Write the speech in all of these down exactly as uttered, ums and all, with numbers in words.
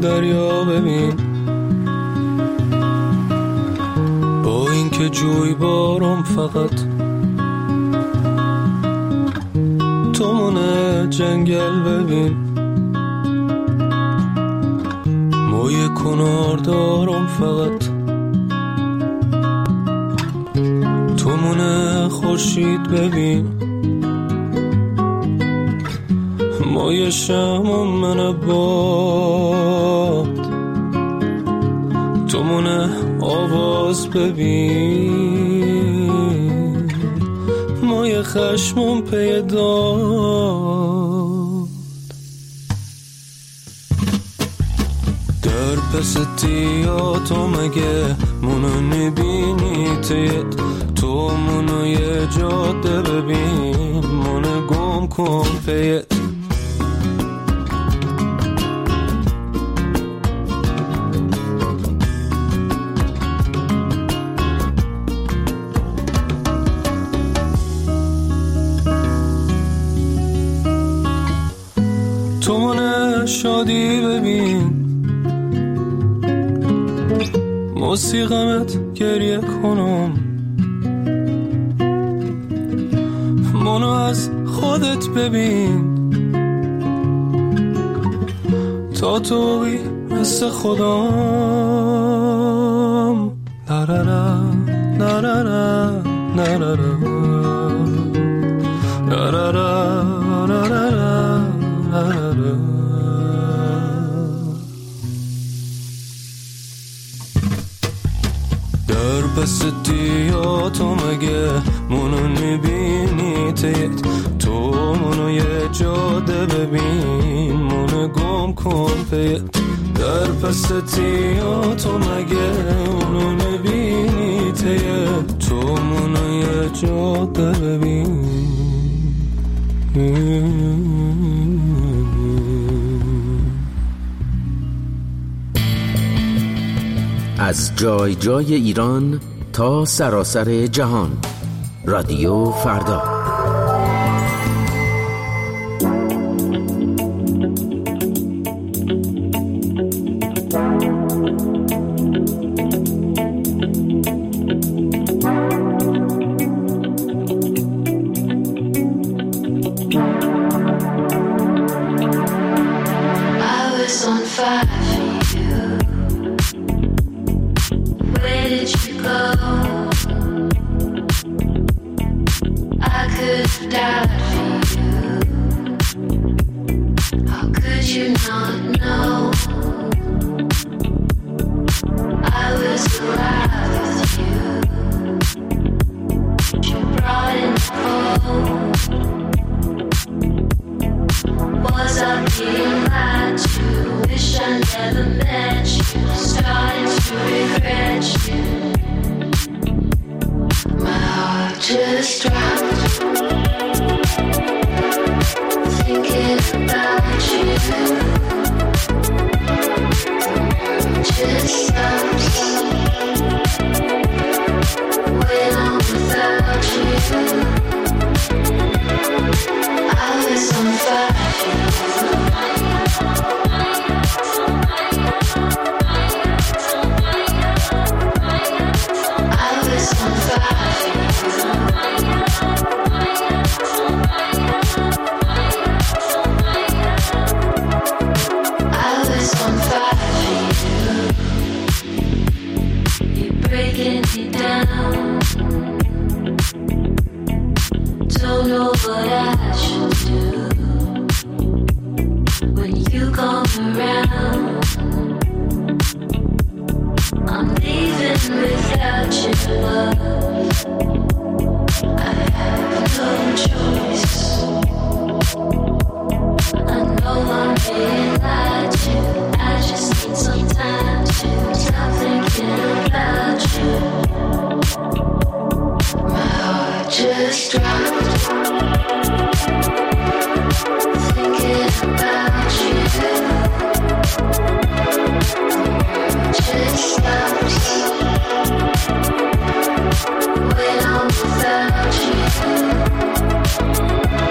دریا ببین، با این که جوی بارم فقط تو مونه جنگل ببین، موی کنار دارم فقط تو مونه خورشید ببین، موی شمم من باد تو مونه آواز ببین، موی خشمم پیداد در پس تیاتو مگه منو نبینی تیت تو منو یه جاده ببین، منو گم کن پیت تو منو شادی ببین، موسیقمت گریه کنم، منو از خودت ببین تا توی مثل خودم، نرارا نرارا نرارا نرارا نرارا نرارا. در پس دیاتو مگه منو نبینی تیت تو منو یه جاده ببین، منو گم کن پیت در پس دیاتو مگه منو نبینی تیت تو منو یه جاده ببین. از جای جای ایران تا سراسر جهان، رادیو فردا.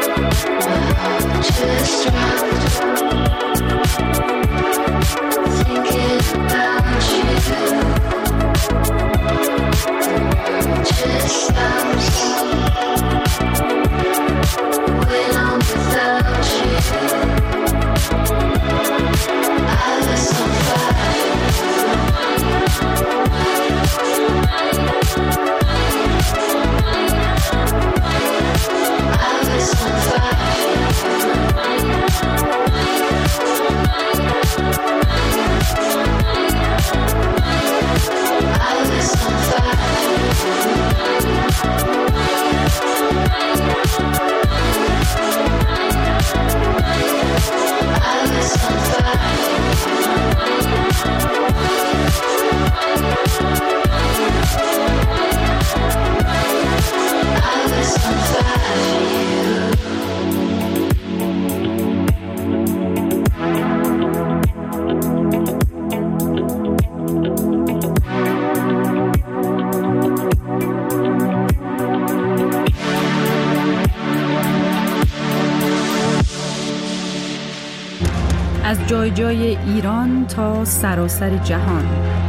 Just از جای جای ایران تا سراسر جهان.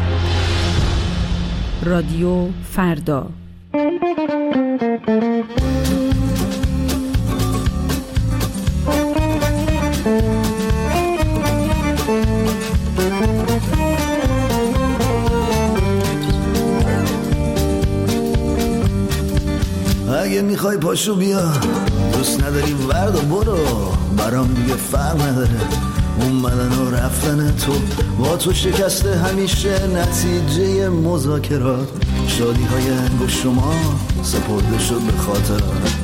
رادیو فردا. اگه میخوای پاشو بیا، دوست نداری ورد و برو، برام دیگه فرق نداره اومدن و رفتن تو. با تو شکسته همیشه نتیجه مذاکرات، شادی های انگشت شما سپرده شد به خاطرات.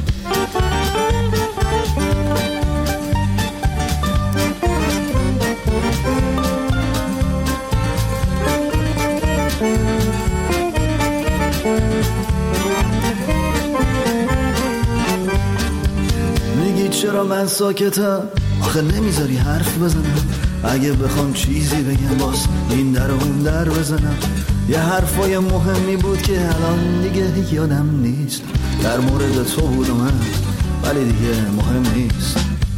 چرا من ساکتم؟ آخه نمیذاری حرف بزنم. اگه بخوام چیزی بگم باز این در و اون در بزنم. یه حرفای مهمی بود که الان دیگه یادم نیست. در مورد تو بود و من، ولی دیگه مهم نیست.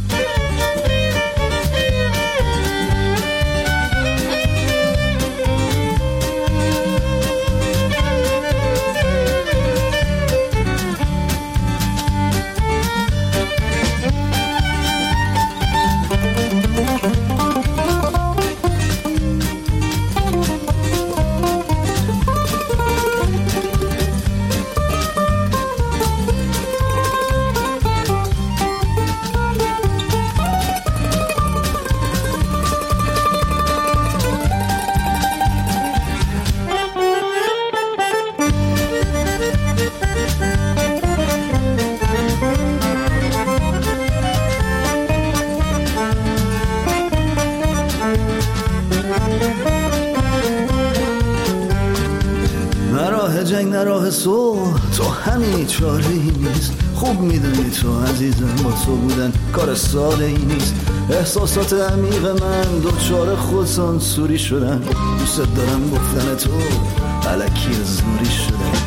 جنگ نه راه صلح، تو همین چاره ای نیست. خوب میدونی تو عزیزم با تو بودن کار ساده ای نیست. احساسات عمیق من دوچار خودسانسوری شدن. دوست دارم گفتن تو الکی زوری شدن.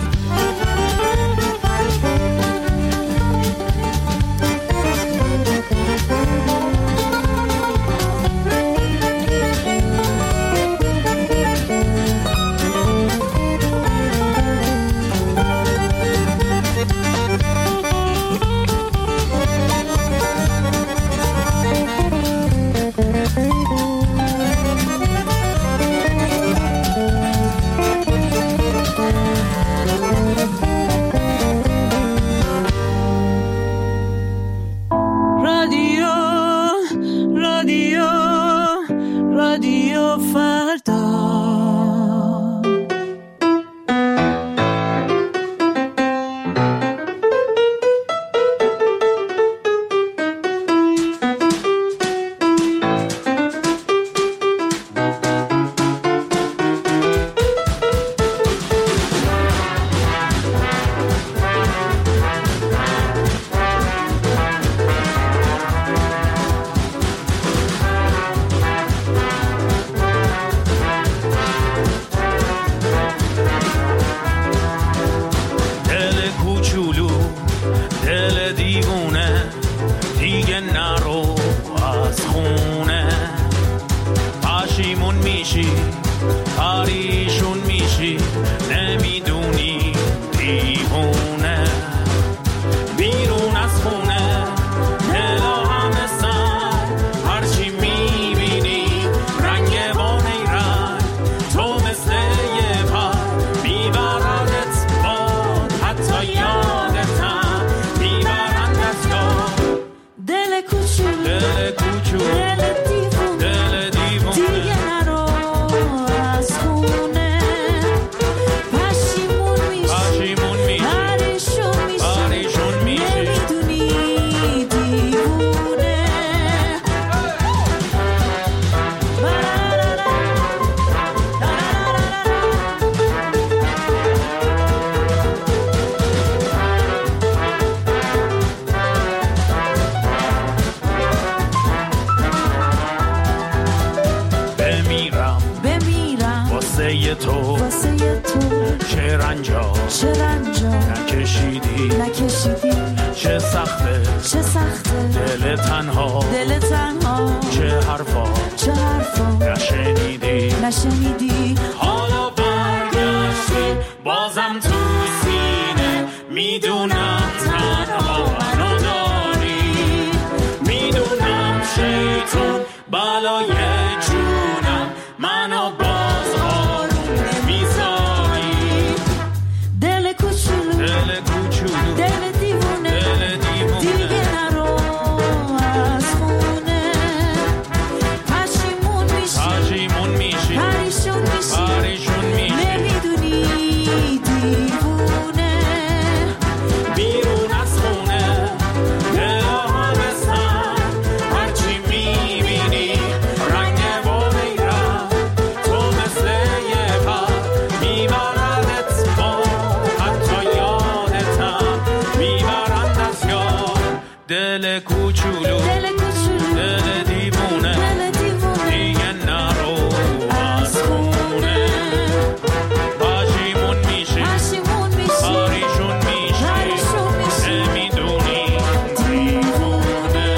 چه سخته چه سخته دل تنها دل تنها چه چه حرفا چه حرفا نشنیدی نشنیدی حالا برگشتی بازم تو سینه میدونم تنها منو داری میدونم شیطون بالای جونم منو باز آروم نمیذاری دل کوچولو دل کوچولو دل دیوونه دل دیوونه دیگه نرو از خونه پشیمون میشی پشیمون میشی پریشون میشی پریشون میشی نمیدونی دیوونه بیرون از خونه دل همه سر هرچی میبینی رنگ و بیرم تو مثل یه پر میبردت با حتی یادتم میبرند از یاد دل کوچولو دل کوچولو دل دیوونه دل دیوونه دیگه نرو از خونه پشیمون میشی پشیمون میشی پریشون میشی پریشون میشی نمیدونی دیوونه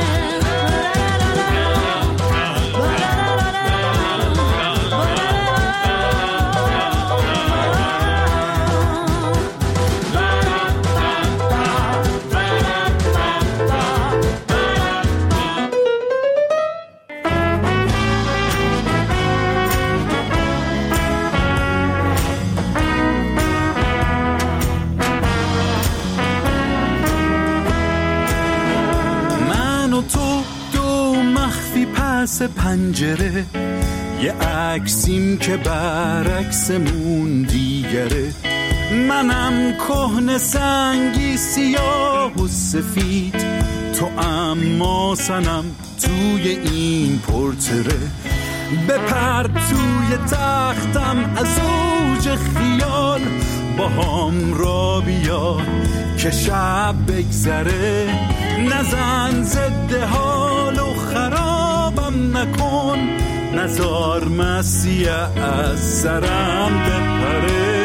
من و تو دو مخفی پس پنجره یه عکسیم که برعکسمون دیگره منم کهنه سنگی سیاه و سفید تو اما سنم توی این پورتره بپر توی تختم از اوج خیال با هم را بیا که شب بگذره نزن زده حال و خرابم نکن نزار مسیح از سرم بپره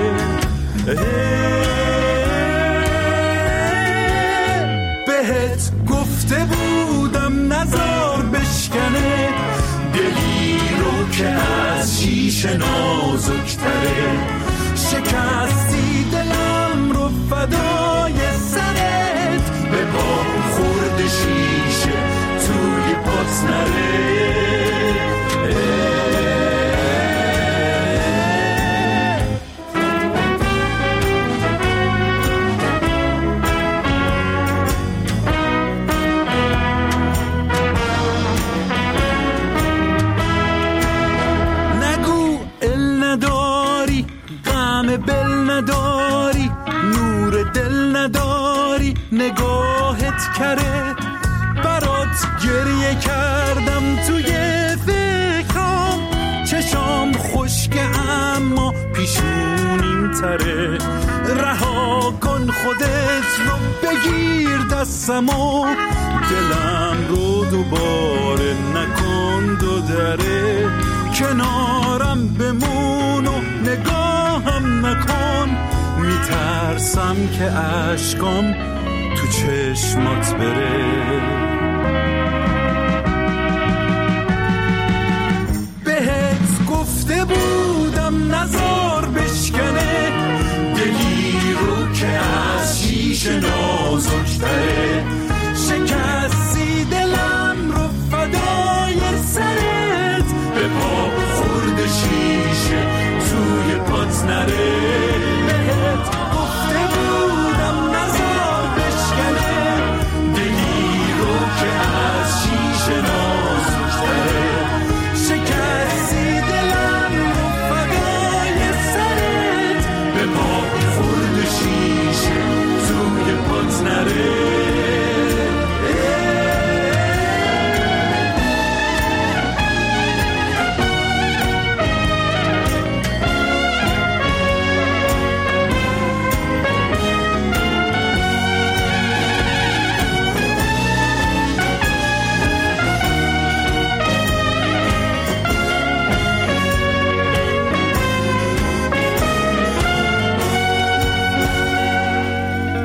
بهت گفته بودم نزار بشکنه دلی رو که از شیشه نازکتره شکستی دلم رو فدای سرت به پا خورد شیشه توی پات نره نگو ال نداری غم بل نداری نور دل نداری نگاهت کره برات گریه کردم توی فکرام چشام خشکه اما پیشونیم تره رها کن خودت رو بگیر دستمو دلم رو دوباره نکن دو دره کنارم بمون و نگاهم نکن میترسم که عشقام تو چشمات بره بهت گفته بودم نزار بشکنه دلی رو که از شیشه نازکتره شکستی دلم رو فدای سرت به پا خورد شیشه توی پات نره بهت گفته بودم نزار بشکنه دلی رو که از شیشه نازکتره شکستی دلم رو فدای سرت به پا خورد شیشه توی پات نره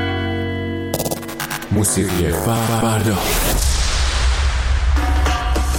موسیقی فردا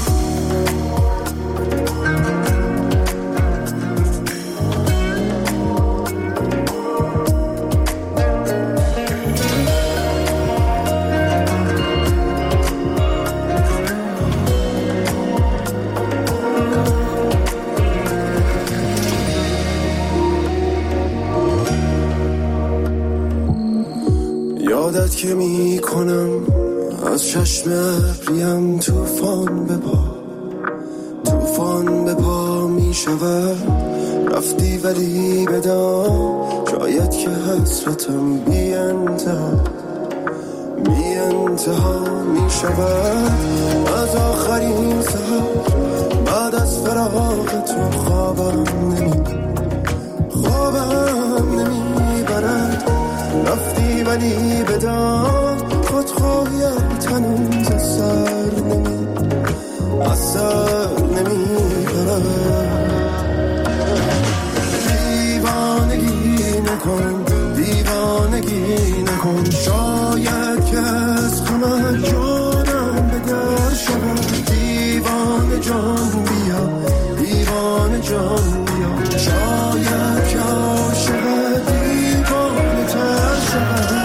که می کنم از چشم ابریم توفان به پا، توفان به پا می شود. رفتی ولی بدان شاید که حسرتم بی انتها بی انتها می شود. از آخرین سحر بعد از فراق تو خوابم نمی خوابم نمی برد. رفتی ولی بدان خودخواهیت هنوز از سر نمی از سر نمی برد. دیوانگی نکن دیوانگی نکن، شاید که از غمت جانم به در شود. دیوانه جان بیا دیوانه جان بیا، شاید که عاشقت دیوانه تر شود.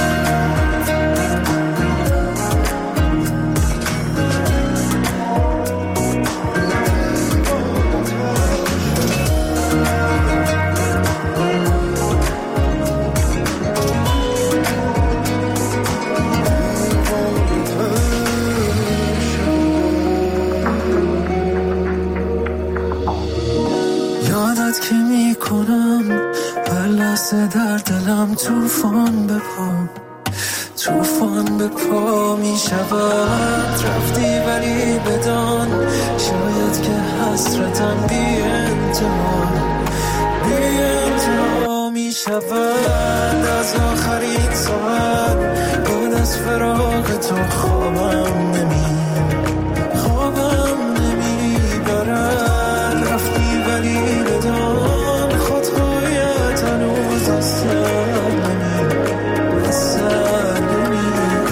که می کنم هر لحظه در دلم توفان به پا توفان به پا می شود. رفتی ولی بدان شاید که حسرتم بی انتها بی انتها می شود. از آخرین ساعت بعد از فراق تو خوابم نمی خوابم نمی برد. رفتی ولی بدان خودخواهیت هنوز از سر نمی از سر نمی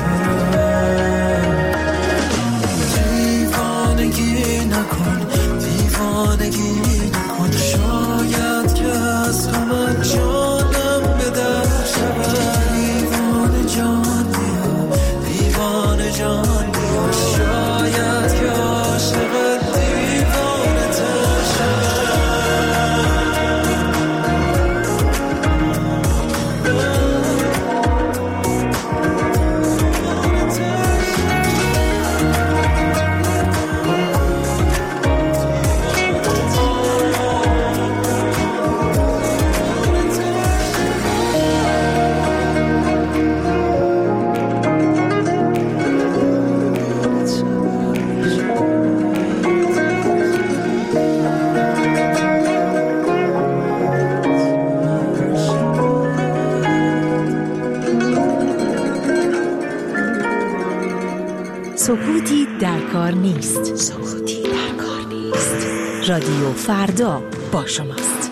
برد. دیوانگی نکن دیوانگی نکن، شاید که از غمت جانم به در شود. دیوانه جان بیا دیوانه جان بیا، شاید که عاشقت دیوانه تر شود. سکوتی در کار نیست. سکوتی در کار نیست. رادیو فردا با شماست.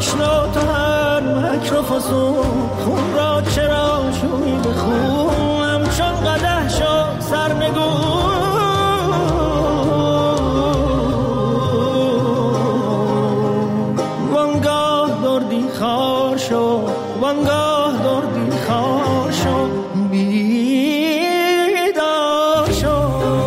آشنا تو هر مکر و فسون، خون را چرا شوی به خون، همچون قدح شو سرنگون. وانگاه دردی خار شو، وانگاه دردی خار شو، بیدار شو.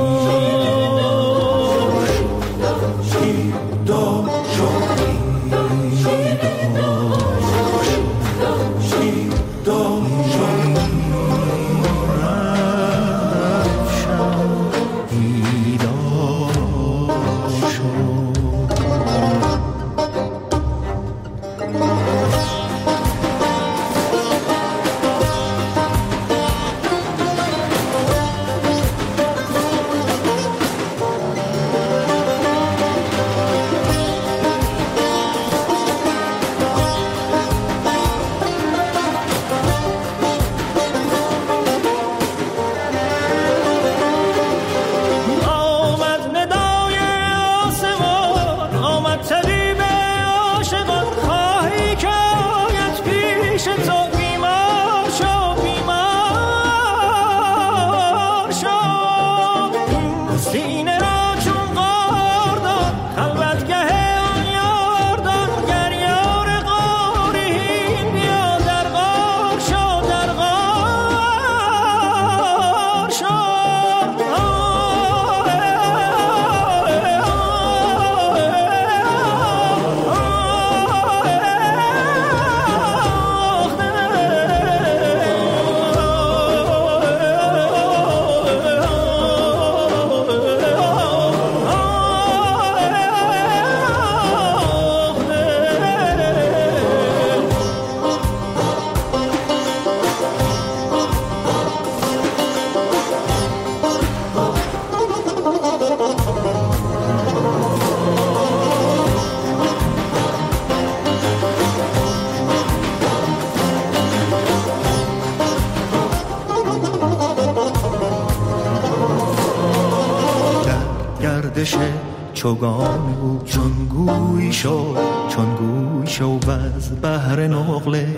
چوگان او چون گوی شو، چون گوی شو و از بحر نقله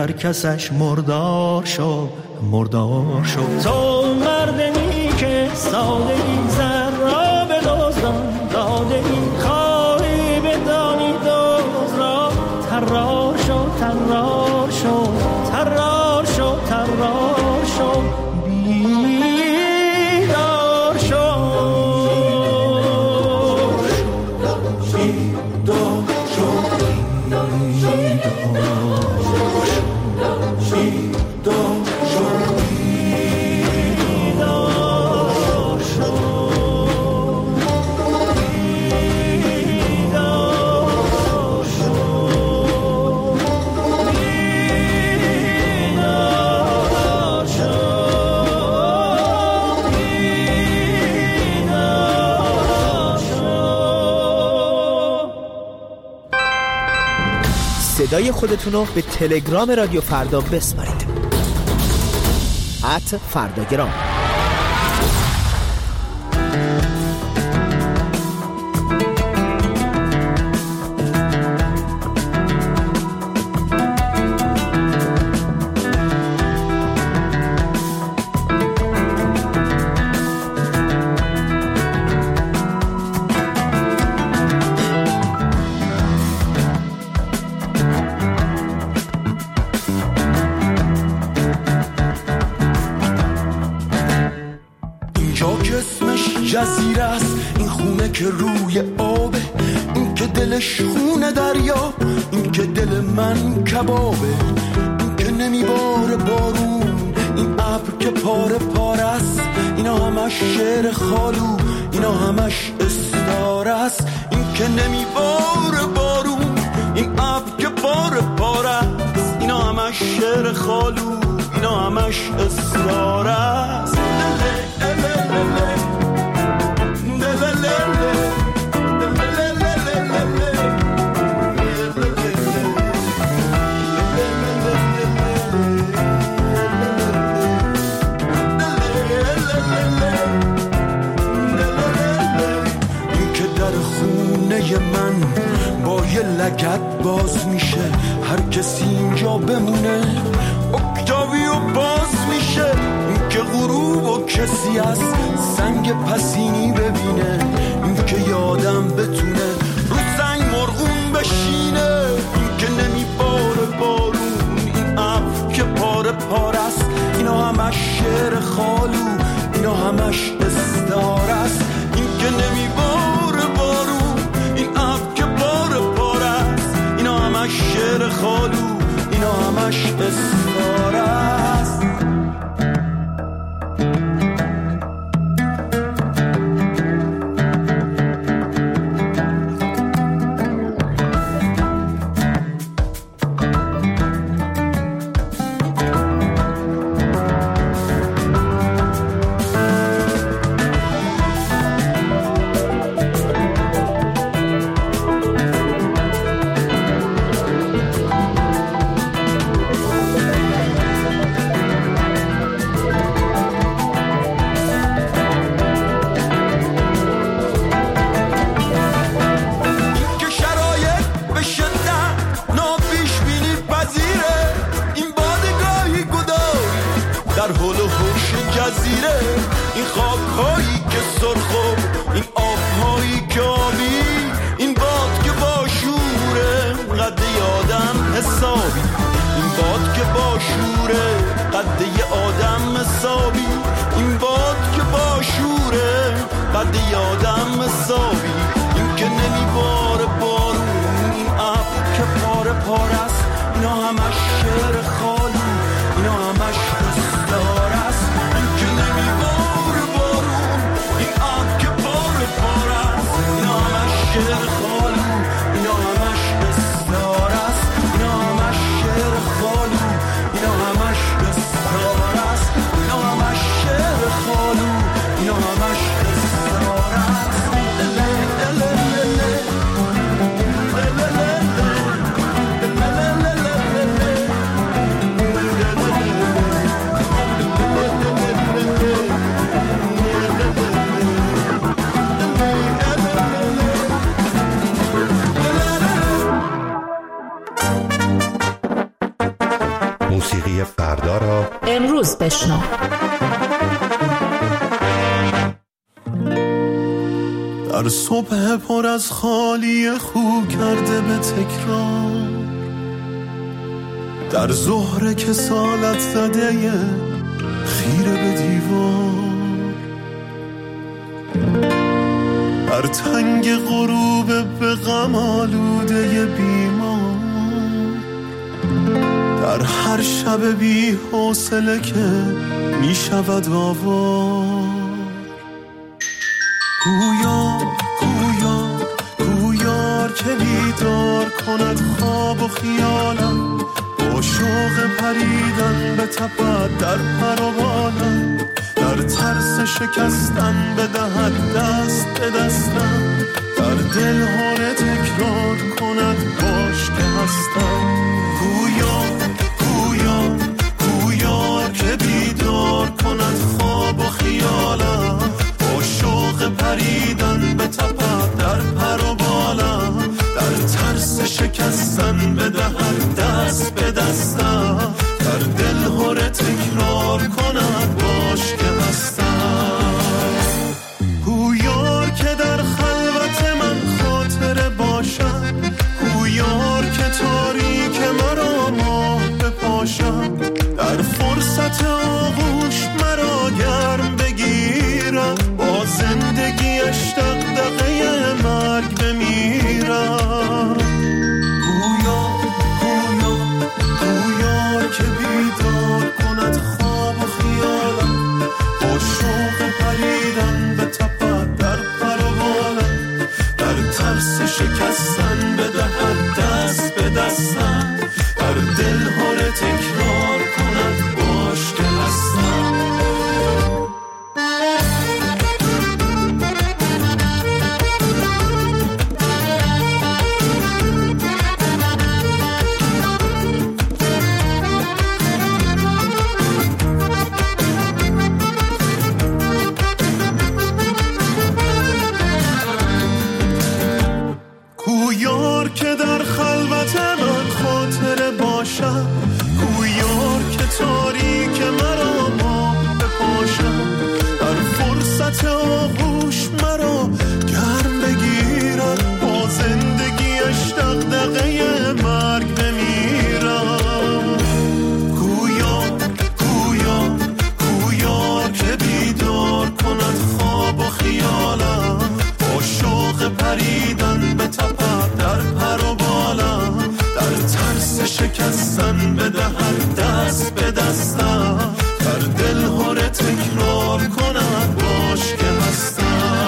کرکسش مردار شو، مردار شو. تو مردمی که سادگی زر را به دزدان داده ای، خواهی بدانی دوز را ترار شو، ترار شو، ترار شو، ترار شو، بیدار شو. صدای خودتون رو به تلگرام رادیو فردا بسپارید. ات فرداگرام. جزیره است این خونه که روی آبه، این که دلش خونه دریا، این که دل من کبابه، این که نمیباره بارون، این ابر که پاره پاره است، اینا همش شعر خالو، اینا همش استاره است. این که نمیباره بارون، این ابر که پاره پاره است، اینا همش شعر خالو، اینا همش استاره است. من با روی لگد باز میشه، هر کسی اینجا بمونه. اکتاویو باز میشه، این که غروب و کسی از سنگ پسینی ببینه. این که یادم بتونه رو سنگ مرغون بشینه. این که نمیباره بارون، این ابر که پاره پاره است. اینا همش شعر خالو، اینا همش استعاره است. این که نمیباره بارون، این ابر که پاره پاره است. اینا همش شعر خالو، اینا همش استعاره است. موسیقی فردا را امروز بشنو. در صبح پر از خالی خو کرده به تکرار، در ظهر کسالت زده خیره به دیوار، در تنگ غروب به غم آلوده بیمار، در هر شب بی حوصله که می شود آوار. گویا گویا گویار که بیدار کند خواب و خیالم، با شوق پریدن به تپد در پر و بالم، در ترس شکستن بدهد دست به دستم، در دل هاره تکرار کند باش که هستم. گویا گویا گویار که بیدار کند خواب و خیالم، با شوق پریدن به تپد در پر و بالم، در ترس شکستن بدهد دست به دستم، در دل هاره تکرار کند باش که هستم. گویار که در خلوت من خاطره باشد، گویار که تاریک قامت آغوش مرا گرم بگیرد، با زندگیش دغدغه مرگ بمیرم. گویا گویا گویا که بیدار کند خواب و خیالم، با شوق پریدن به تپه در پر و بالم، در ترس شکستن بدهد دست به دستم، در دل هره تکرار کند باش که هستم.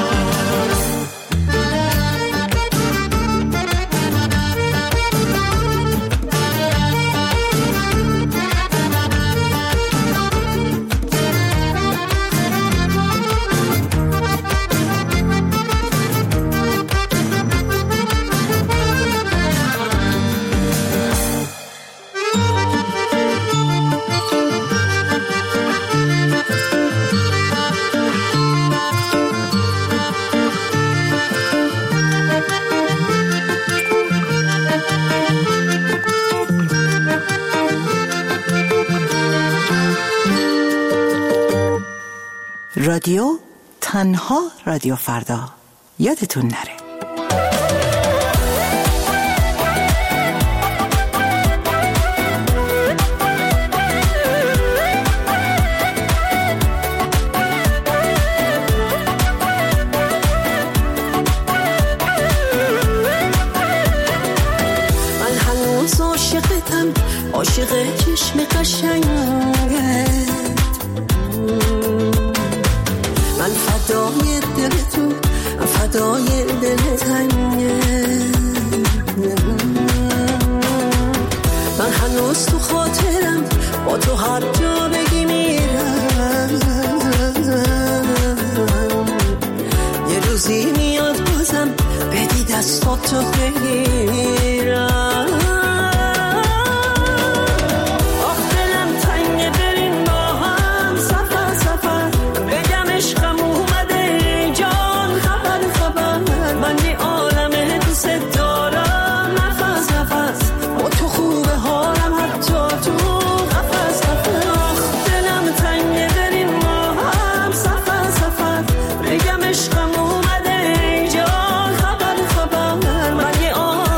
رادیو تنها رادیو فردا، یادتون نره. من هنوز عاشقتم، عاشق چشم قشنگت، من فدای دلتون، فدای دل تنگت. من هنوز تو خاطرم، با تو هر جا بگی میرم. یه روزی میاد بازم بدی دستاتو بگیرم. عاشق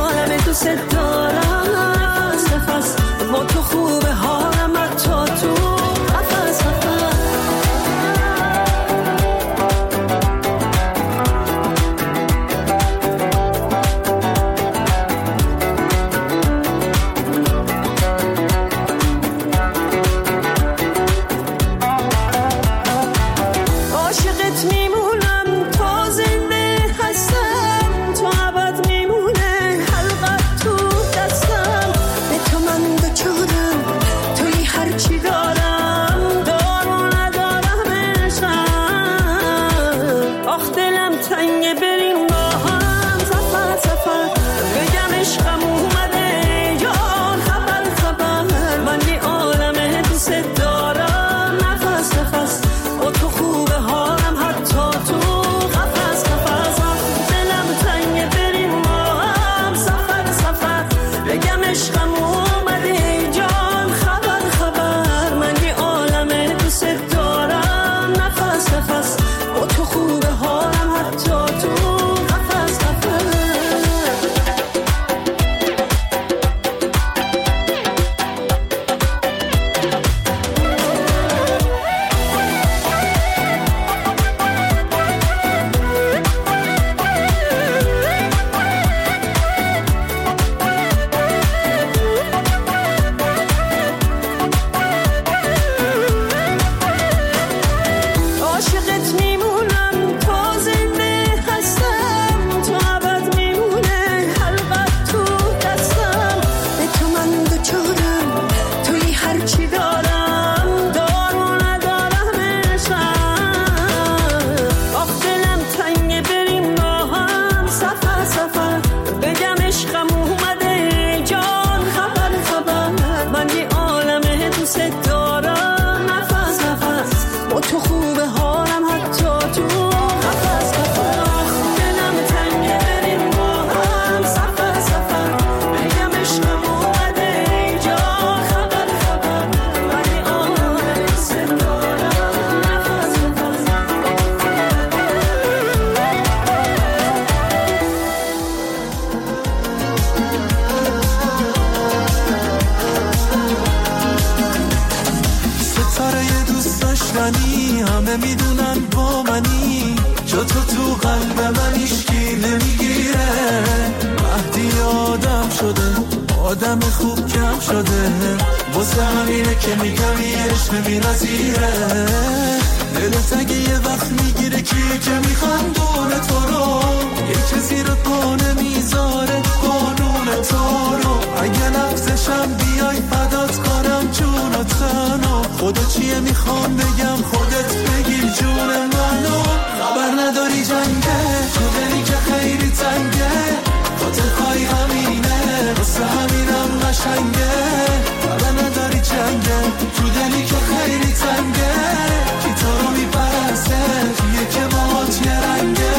منی، جا تو تو قلب من هیچکی نمیگیره. مهدی آدم شده، آدم خوب کم شده، واسه همینه که میگم یه عشق بی‌نظیره. دلت اگه یه وقت میگیره کی که میخندونه تو رو، یکی زیر پا نمیذاره قانون تو رو. اگه لفظشم بیای فدات کنم جون و تنو، خدا چیه میخوام بگم خودت بگیر جون منو. خبر نداری جنگه تو دلی که خیلی تنگه، خاطر خواهی همینه واسه همینم قشنگه. خبر نداری جنگه تو دلی که خیلی تنگه، کی تو رو میپرسه کیه که باهات یه رنگه.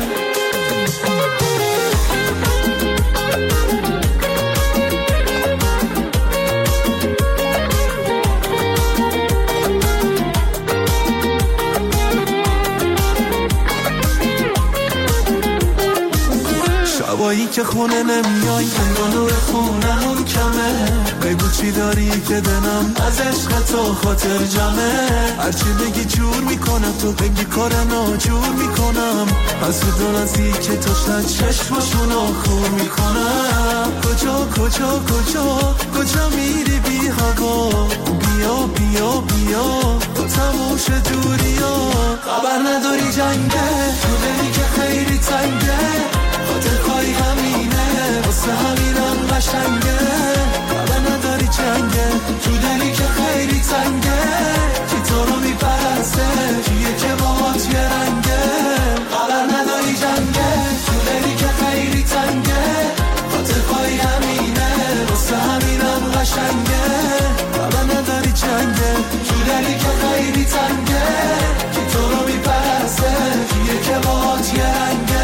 شبایی که خونه نمیای انگار نور خونمون کمه، بگو چی داری که دلم از عشق تو خاطر جمعه. هرچی بگی جور میکنم، تو بگی کار ناجور میکنم، از تو دو نزدیک تو شد چشمشونو خور میکنم. کجا کجا کجا کجا میری بی هوا، بیا بیا بیا تو تموش دوریا. خبر نداری جنگه تو دلی که خیلی تنگه، خاطر خواهی همینه واسه همینم قشنگه. خبر نداری جنگه تو دلی که خیلی تنگه، کی تو رو میپرسه کیه که باهات یه رنگه. خبر نداری جنگه تو دلی که خیلی تنگه، خاطر خواهی همینه واسه همینم قشنگه. خبر نداری جنگه تو دلی که خیلی تنگه، کی تو رو میپرسه کیه که باهات یه رنگه.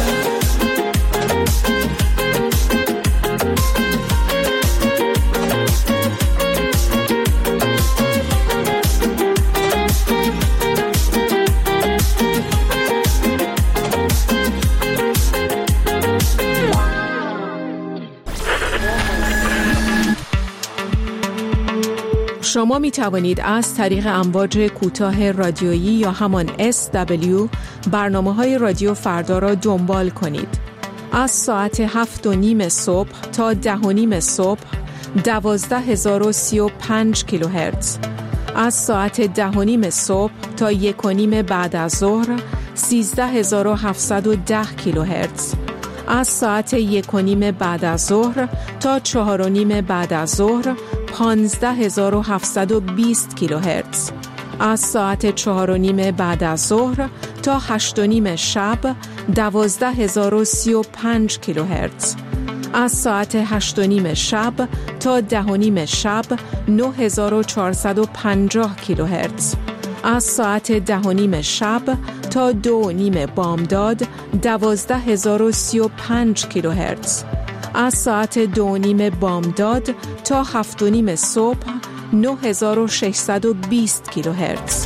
شما می توانید از طریق امواج کوتاه رادیویی یا همان اس دبلیو برنامه‌های رادیو فردا را دنبال کنید. از ساعت هفت و نیم صبح تا ده و نیم صبح دوازده هزار و سی و پنج کیلوهرتز، از ساعت ده و نیم صبح تا یک و نیم بعد از ظهر سیزده هزار و هفتصد و ده کیلوهرتز، از ساعت یک و نیم بعد از ظهر تا چهار و نیم بعد از ظهر پانزده هزار و هفتصد و بیست کیلوهرتز، از ساعت چهار و نیم بعد از ظهر تا هشت و نیم شب دوازده هزار و سی و پنج کیلوهرتز، از ساعت هشت و نیم شب تا ده و نیم شب نه هزار و چهارصد و پنجاه کیلوهرتز، از ساعت ده و نیم شب تا دو و نیم بامداد دوازده هزار و سی و پنج کیلوهرتز، از ساعت دو و نیم بامداد تا هفت و نیم صبح نه هزار و ششصد و بیست کیلوهرتز.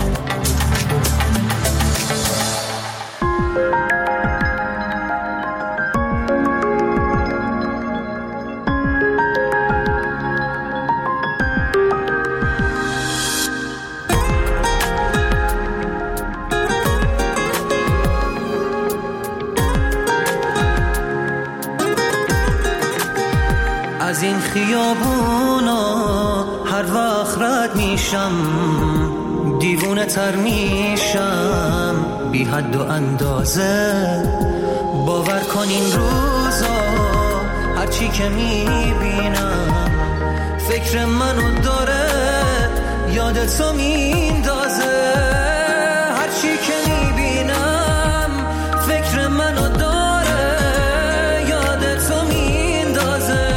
از این خیابونا هر وقت رد میشم دیوونه تر میشم بی حد و اندازه. باور کن این روزا هرچی که میبینم فکر منو داره یادتو میندازه. هرچی که میبینم فکر منو داره یادتو میندازه.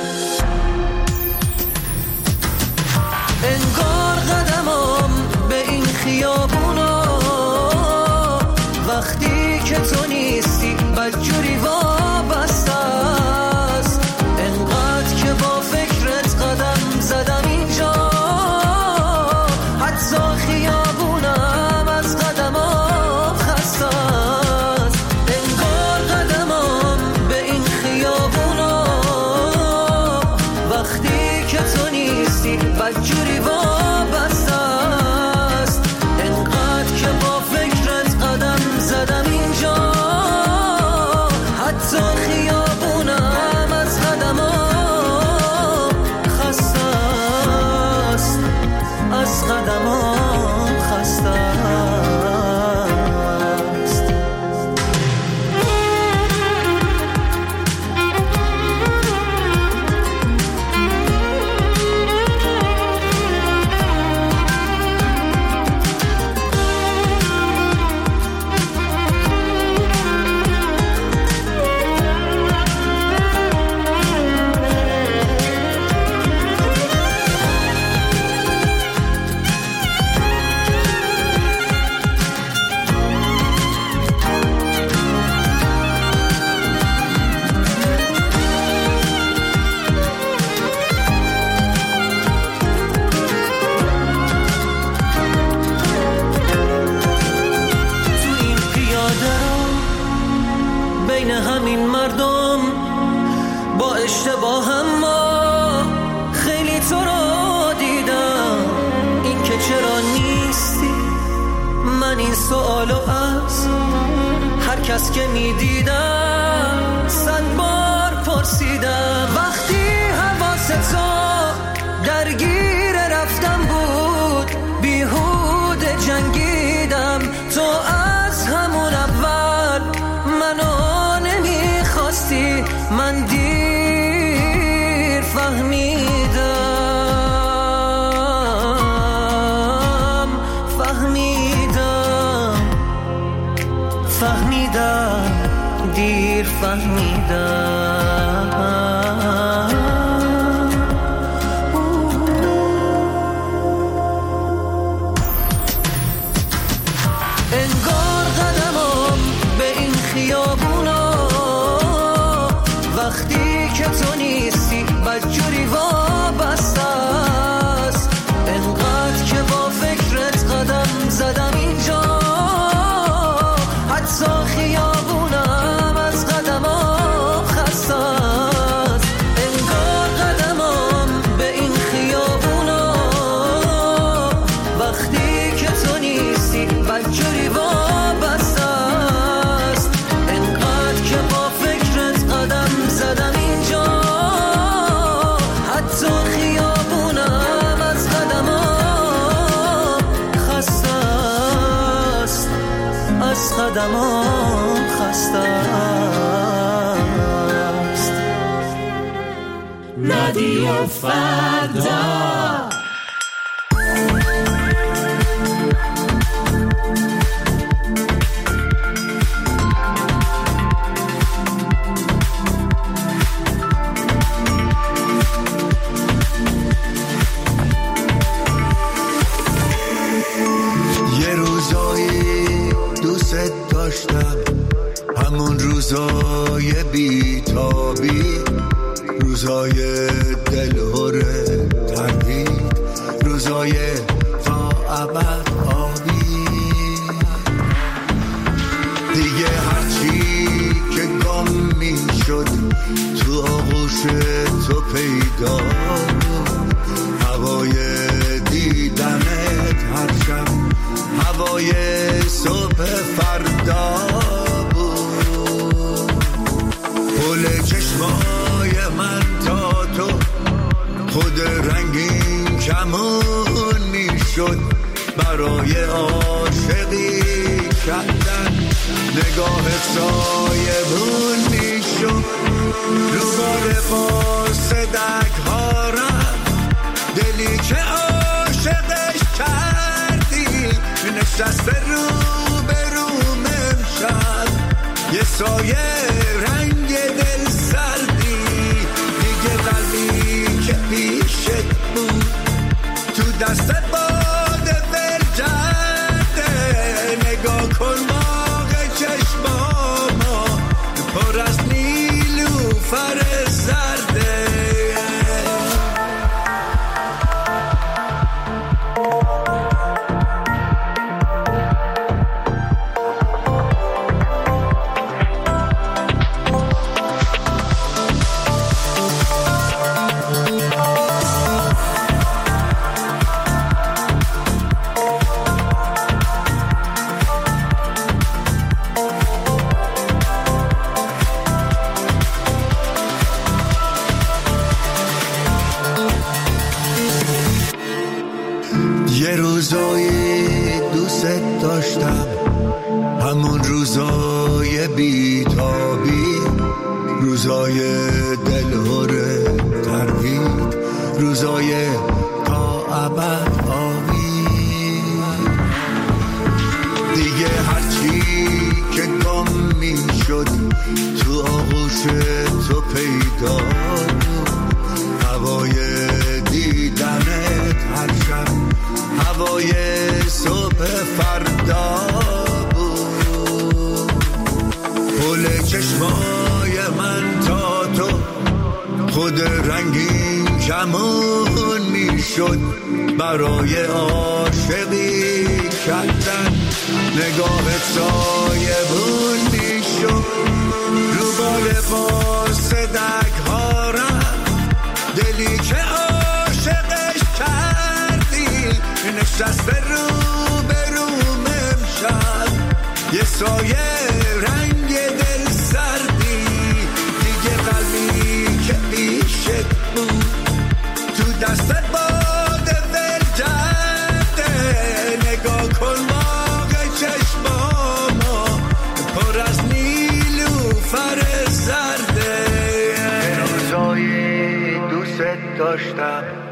انگار قدمم به این خیابونا وقتی که تو نیستی بدجوری وابسته است. انقدر که با فکرت قدم زدم اینجا حتی خیابونم از قدمم خسته است. انگار قدمم به این خیابونا وقتی که تو نیستی بدجوری وابسته است. انقدر که با فکرت همین مردم با اشتباه هم ما خیلی تو رو دیدم. این که چرا نیستی من این سوالو از هر کس که میدیدم صد بار پرسیدم. وقتی حواست تو درگیر رفتم بود بیهوده جنگیدم. تو از همون اول منو نمیخواستی، من دیر فهمیدم فهمیدم فهمیدم دیر فهمیدم. انگار قدمم به این خیابونا وقتی که تو نیستی بدجوری وابسته است. انقدر که با فکرت قدم زدم اینجا حتی خیابونم از قدمم خسته است. انگار قدمم به این خیابونا وقتی که تو نیستی بدجوری وابسته است. انقدر که با فکرت قدم زدم اینجا حتی خیابونم از قدمم خسته است، از قدمم خسته است. رادیو فردا. همون روزای بیتابی، روزای دلهور تردید، روزای تا ابد آبی. دیگه هرچی که گم می شد تو آغوش تو پیدا، هوای دیدنت هر شب هوای صبح فردا بود. پل چشمای من تا تو خود رنگین کمون می شد برای عاشقی کردن. نگاه سایبون می شد رو بار فاسدک ها رفت. دلی که عاشقش کردی نشسته رو به روم امشب، یه سایه رنگ دل سردی. دیگه قلبی که پیشت بود تو دست باد ول کرده. نگاه کن موقع چشماما پر از نیلوفر زرده. یه روزای دوست داشتم، همون روزای بیتابی، روزای دلهور تردید، روزای تا ابد آبی. دیگه هرچی که گم می شد تو آغوش تو پیدا، هوای دیدنت هر شب هوای صبح فردا بود. پل چشمای من تا تو خود رنگین کمون می شد برای عاشقی کردن. نگاه سایبون می شد رو نشسته رو به روم امشب یه سایه رنگ دل سردی دیگه قلبی که پیشت بود تو دستت باده ول کرده نگاه کن موقع چشمامو پر از نیلوفر زرده روزایی دوست داشتم